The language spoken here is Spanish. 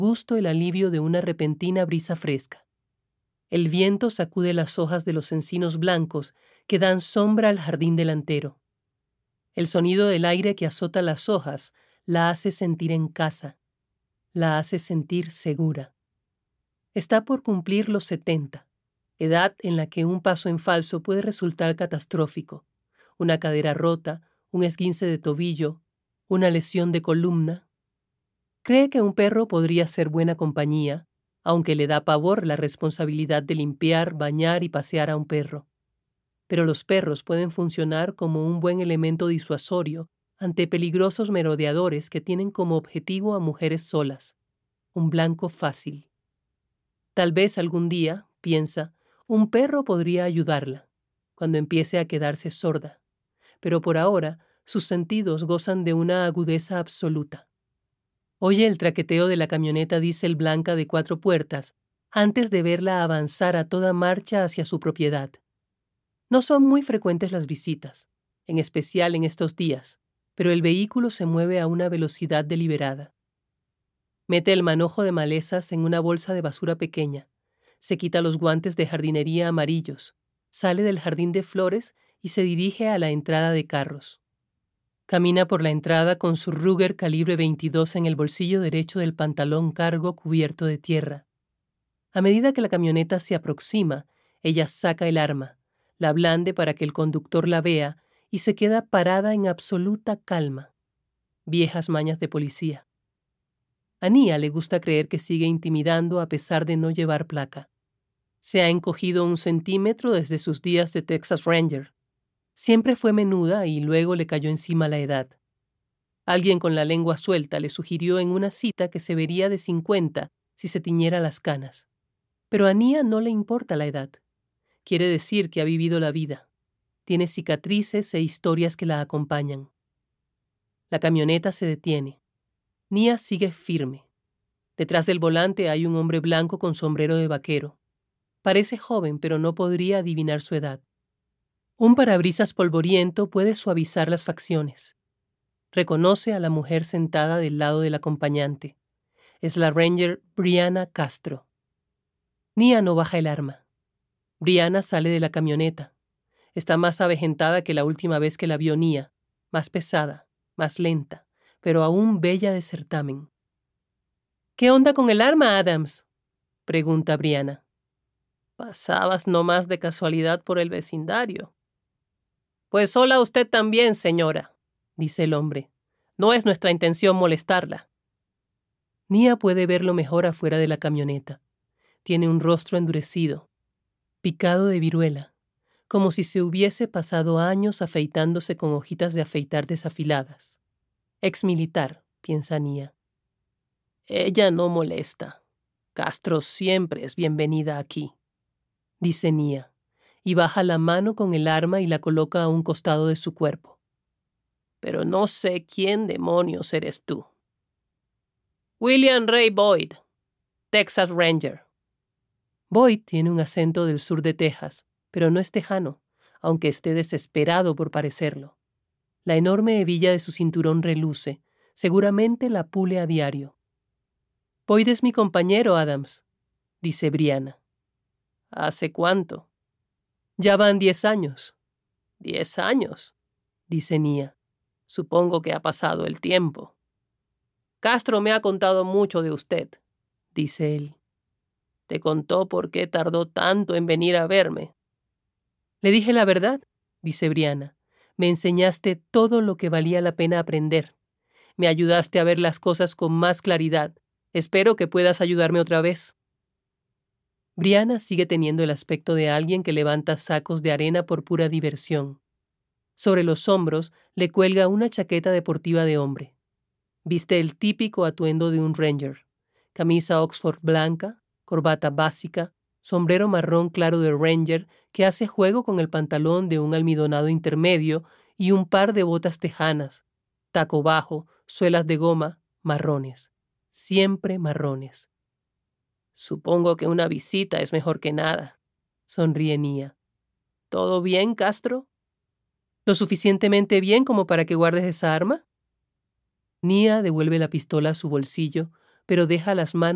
gusto el alivio de una repentina brisa fresca. El viento sacude las hojas de los encinos blancos que dan sombra al jardín delantero. El sonido del aire que azota las hojas la hace sentir en casa, la hace sentir segura. Está por cumplir los 70, edad en la que un paso en falso puede resultar catastrófico. Una cadera rota, un esguince de tobillo, una lesión de columna. Cree que un perro podría ser buena compañía, aunque le da pavor la responsabilidad de limpiar, bañar y pasear a un perro. Pero los perros pueden funcionar como un buen elemento disuasorio ante peligrosos merodeadores que tienen como objetivo a mujeres solas, un blanco fácil. Tal vez algún día, piensa, un perro podría ayudarla, cuando empiece a quedarse sorda, pero por ahora sus sentidos gozan de una agudeza absoluta. Oye el traqueteo de la camioneta diésel blanca de 4 puertas antes de verla avanzar a toda marcha hacia su propiedad. No son muy frecuentes las visitas, en especial en estos días, pero el vehículo se mueve a una velocidad deliberada. Mete el manojo de malezas en una bolsa de basura pequeña, se quita los guantes de jardinería amarillos, sale del jardín de flores y se dirige a la entrada de carros. Camina por la entrada con su Ruger calibre 22 en el bolsillo derecho del pantalón cargo cubierto de tierra. A medida que la camioneta se aproxima, ella saca el arma, la blande para que el conductor la vea y se queda parada en absoluta calma. Viejas mañas de policía. A Nia le gusta creer que sigue intimidando a pesar de no llevar placa. Se ha encogido 1 centímetro desde sus días de Texas Ranger. Siempre fue menuda y luego le cayó encima la edad. Alguien con la lengua suelta le sugirió en una cita que se vería de 50 si se tiñera las canas. Pero a Nia no le importa la edad. Quiere decir que ha vivido la vida. Tiene cicatrices e historias que la acompañan. La camioneta se detiene. Nia sigue firme. Detrás del volante hay un hombre blanco con sombrero de vaquero. Parece joven, pero no podría adivinar su edad. Un parabrisas polvoriento puede suavizar las facciones. Reconoce a la mujer sentada del lado del acompañante. Es la Ranger Brianna Castro. Nia no baja el arma. Brianna sale de la camioneta. Está más avejentada que la última vez que la vio Nia, más pesada, más lenta, pero aún bella de certamen. ¿Qué onda con el arma, Adams?, pregunta Brianna. Pasabas nomás de casualidad por el vecindario. Pues hola usted también, señora, dice el hombre. No es nuestra intención molestarla. Nia puede verlo mejor afuera de la camioneta. Tiene un rostro endurecido, picado de viruela, como si se hubiese pasado años afeitándose con hojitas de afeitar desafiladas. Exmilitar, piensa Nia. Ella no molesta. Castro siempre es bienvenida aquí, dice Nia, y baja la mano con el arma y la coloca a un costado de su cuerpo. Pero no sé quién demonios eres tú. William Ray Boyd, Texas Ranger. Boyd tiene un acento del sur de Texas, pero no es tejano, aunque esté desesperado por parecerlo. La enorme hebilla de su cinturón reluce, seguramente la pule a diario. Boyd es mi compañero, Adams, dice Brianna. ¿Hace cuánto? Ya van 10 años. 10 años, dice Nia. Supongo que ha pasado el tiempo. Castro me ha contado mucho de usted, dice él. ¿Te contó por qué tardó tanto en venir a verme? Le dije la verdad, dice Brianna. Me enseñaste todo lo que valía la pena aprender. Me ayudaste a ver las cosas con más claridad. Espero que puedas ayudarme otra vez. Brianna sigue teniendo el aspecto de alguien que levanta sacos de arena por pura diversión. Sobre los hombros le cuelga una chaqueta deportiva de hombre. Viste el típico atuendo de un Ranger. Camisa Oxford blanca, corbata básica, sombrero marrón claro de Ranger que hace juego con el pantalón de un almidonado intermedio y un par de botas tejanas, taco bajo, suelas de goma, marrones. Siempre marrones. Supongo que una visita es mejor que nada, sonríe Nia. ¿Todo bien, Castro? ¿Lo suficientemente bien como para que guardes esa arma? Nia devuelve la pistola a su bolsillo, pero deja las manos